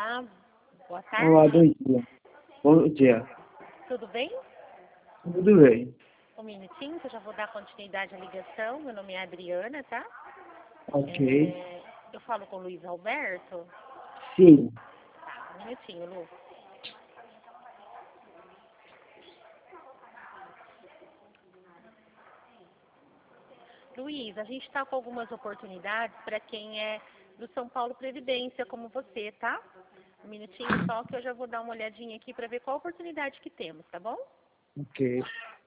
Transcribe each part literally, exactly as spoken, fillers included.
Olá, boa Olá, bom tarde. dia. Bom dia. Tudo bem? Tudo bem? Um minutinho que eu já vou dar continuidade à ligação. Meu nome é Adriana, tá? Ok. É, eu falo com o Luiz Alberto. Sim. Tá, um minutinho, Lu. Luiz, a gente está com algumas oportunidades para quem é do São Paulo Previdência, como você, tá? Um minutinho só que eu já vou dar uma olhadinha aqui para ver qual oportunidade que temos, tá bom? Ok.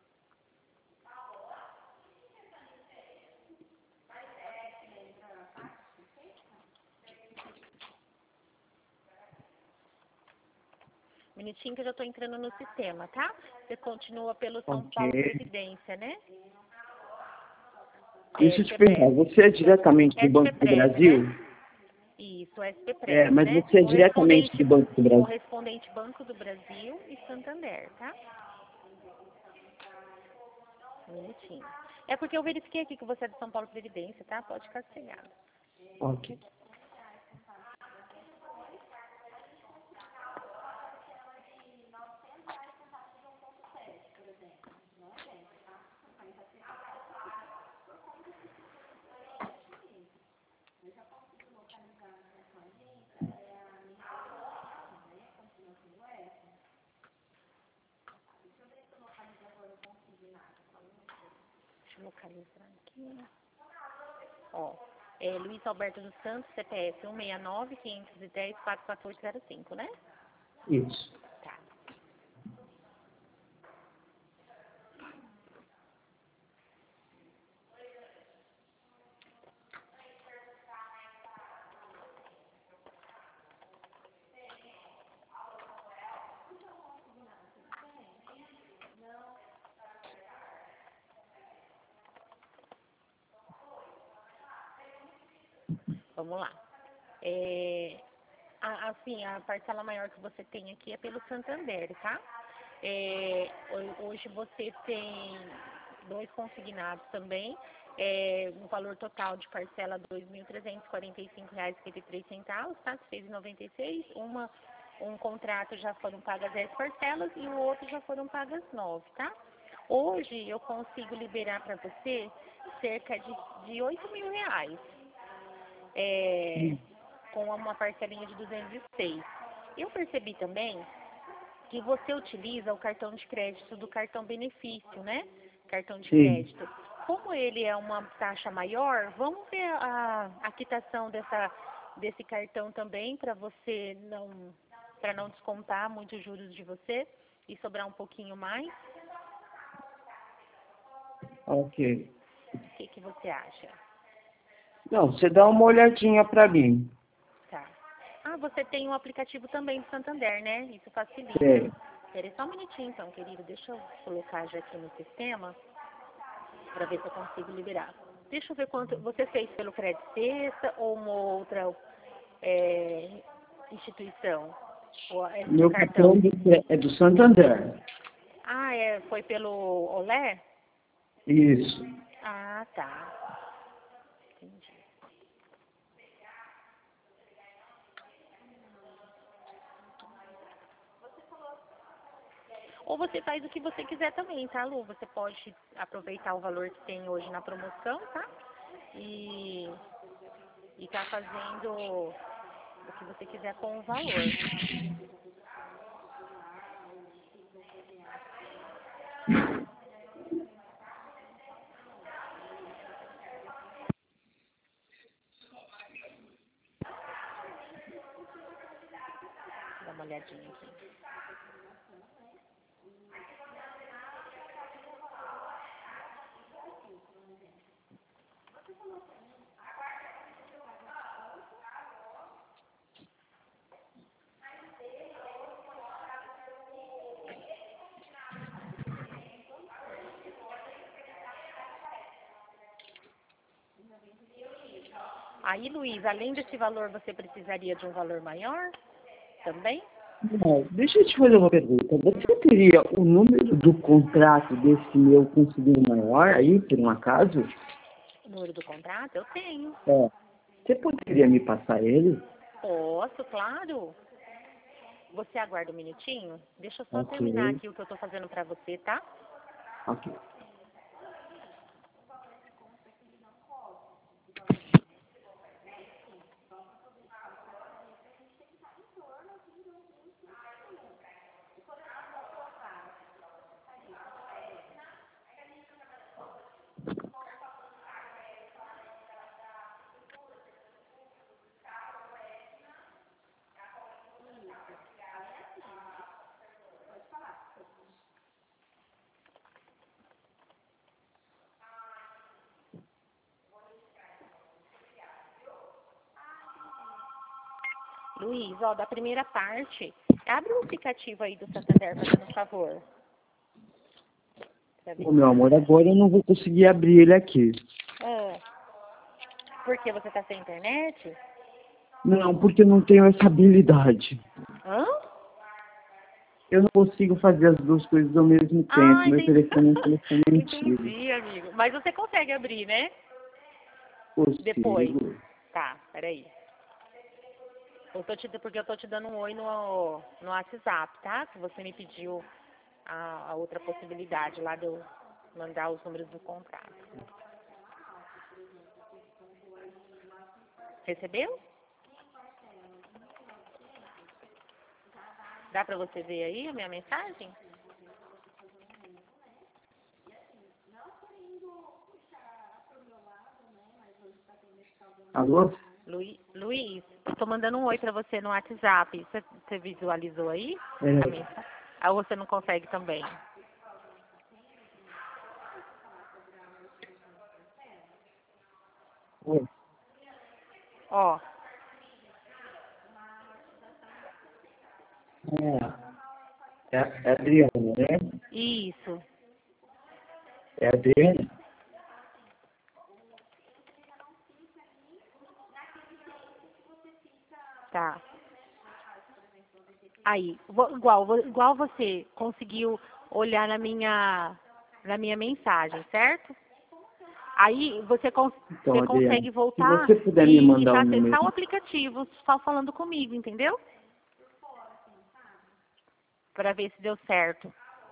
Um minutinho que eu já estou entrando no sistema, tá? Você continua pelo São Ok. Paulo Previdência, né? É, Deixa eu te perguntar, CEPREV. você é diretamente do Banco do SPPrev, Brasil? né? Isso, É, SPPrev, mas né? você é diretamente Correspondente, do Banco do Brasil. correspondente Banco do Brasil e Santander, tá? Um minutinho. É porque eu verifiquei aqui que você é de São Paulo Previdência, tá? Pode ficar sossegado. Ok. Deixa eu localizar aqui. Ó, é Luiz Alberto dos Santos, C P F um seis nove, quinhentos e dez, quatrocentos e quatorze zero cinco, né? Isso. Tá. Vamos lá. É, a- assim, a parcela maior que você tem aqui é pelo Santander, tá? É, ho- hoje você tem dois consignados também, é, um valor total de parcela dois mil trezentos e quarenta e cinco reais e cinquenta e três centavos, tá? seis reais e noventa e seis. Uma, um contrato já foram pagas dez parcelas e o outro já foram pagas nove, tá? Hoje eu consigo liberar para você cerca de, de oito mil reais. É, Hum. com uma parcelinha de duzentos e seis. Eu percebi também que você utiliza o cartão de crédito do cartão benefício, né? Cartão de Sim. crédito. Como ele é uma taxa maior, vamos ver a, a quitação dessa, desse cartão também para você não, para não descontar muitos juros de você e sobrar um pouquinho mais. Ok. O que, que você acha? Não, você dá uma olhadinha pra mim. Tá. Ah, você tem um aplicativo também do Santander, né? Isso facilita. É. Espera aí só um minutinho então, querido. Deixa eu colocar já aqui no sistema para ver se eu consigo liberar. Deixa eu ver quanto você fez pelo Credit Sexta ou uma outra é, instituição. Ou é do Meu cartão cartão. do- é do Santander. Ah, é, foi pelo Olé? Isso. Ah, tá. Entendi. Ou você faz o que você quiser também, tá, Lu? Você pode aproveitar o valor que tem hoje na promoção, tá? E, e tá fazendo o que você quiser com o valor. Dá uma olhadinha aqui. Aí, Luiz, além desse valor, você precisaria de um valor maior também? Não, deixa eu te fazer uma pergunta. Você teria o número do contrato desse meu consignado maior aí, por um acaso? O número do contrato? Eu tenho. É. Você poderia me passar ele? Posso, claro. Você aguarda um minutinho? Deixa eu só Ok. terminar aqui o que eu tô fazendo pra você, tá? Ok. Luiz, ó, da primeira parte, abre o aplicativo aí do Santander, fazendo um favor. Pra ver Ô, se meu amor, você... agora eu não vou conseguir abrir ele aqui. Ah, porque você tá sem internet? Não, porque eu não tenho essa habilidade. Hã? Eu não consigo fazer as duas coisas ao mesmo Ah, tempo. Meu entendi. telefone é um telefone antigo. Entendi, amigo. Mas você consegue abrir, né? Depois. Consigo. Tá, peraí. Eu tô te, porque eu tô te dando um oi no, no WhatsApp, tá? Que você me pediu a, a outra possibilidade lá de eu mandar os números do contrato. Recebeu? Dá pra você ver aí a minha mensagem? Alô? Luiz, Luiz, eu tô mandando um oi pra você no WhatsApp. Você, você visualizou aí? É. A mensagem? Ah, você não consegue também? Oi. Ó, É, é a Adriana, né? isso. É a Adriana? Tá. Aí, vo- igual, vo- igual você conseguiu olhar na minha, na minha mensagem, certo? Aí você, cons Então, você Adriana, consegue se voltar você puder me e, e mandar o para número. acessar o aplicativo, só falando comigo, entendeu? Para ver se deu certo.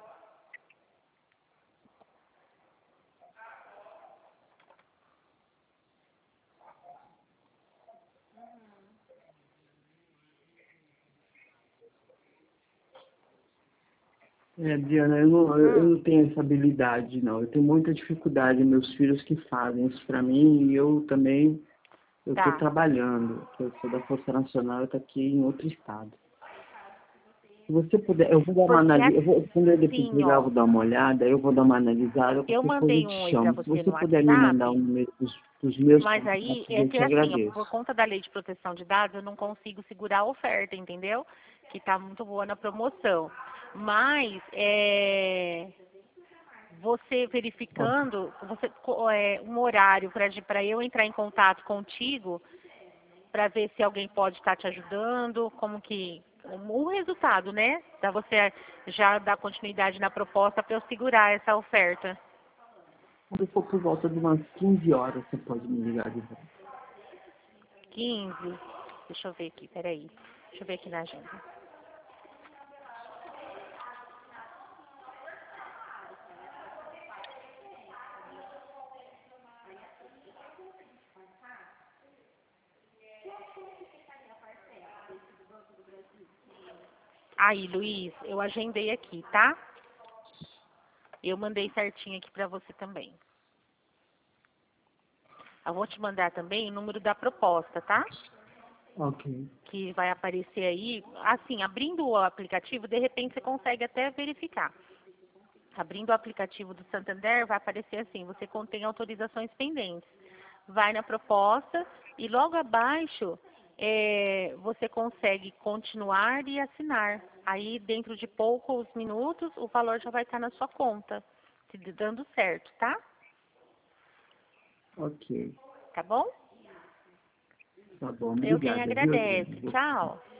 É, Diana, eu não, eu eu Hum, não tenho essa habilidade, não. Eu tenho muita dificuldade, meus filhos que fazem isso pra mim, e eu também, eu tô tá. trabalhando. Eu sou da Força Nacional, eu tô aqui em outro estado. Se você puder, eu vou dar uma Porque análise, eu vou, quando eu assim, desligar, eu ó, vou dar uma olhada, eu vou dar uma analisada, eu qualquer coisa eu mandei te um oi para chamo. Se você você no puder me mandar o WhatsApp, número dos, dos meus mas aí contatos, é eu que te assim, ó, por agradeço. conta da lei de proteção de dados, eu não consigo segurar a oferta, entendeu? Que tá muito boa na promoção. Mas é, você verificando, você co- é, um horário para eu entrar em contato contigo, para ver se alguém pode estar te ajudando, como que o resultado, né? Para você já dar continuidade na proposta para eu segurar essa oferta. Quando for por volta de umas quinze horas, você pode me ligar de volta. quinze. Deixa eu ver aqui, peraí. Deixa eu ver aqui na agenda. Aí, Luiz, eu agendei aqui, tá? Eu mandei certinho aqui pra você também. Eu vou te mandar também o número da proposta, tá? Ok. Que vai aparecer aí. Assim, abrindo o aplicativo, de repente você consegue até verificar. Abrindo o aplicativo do Santander, vai aparecer assim, você contém autorizações pendentes. Vai na proposta e logo abaixo é, você consegue continuar e assinar. Aí, dentro de poucos minutos, o valor já vai estar na sua conta, se dando certo, tá? Ok. Tá bom? Tá bom, Eu quem obrigada, viu, agradece. Adriana? Tchau.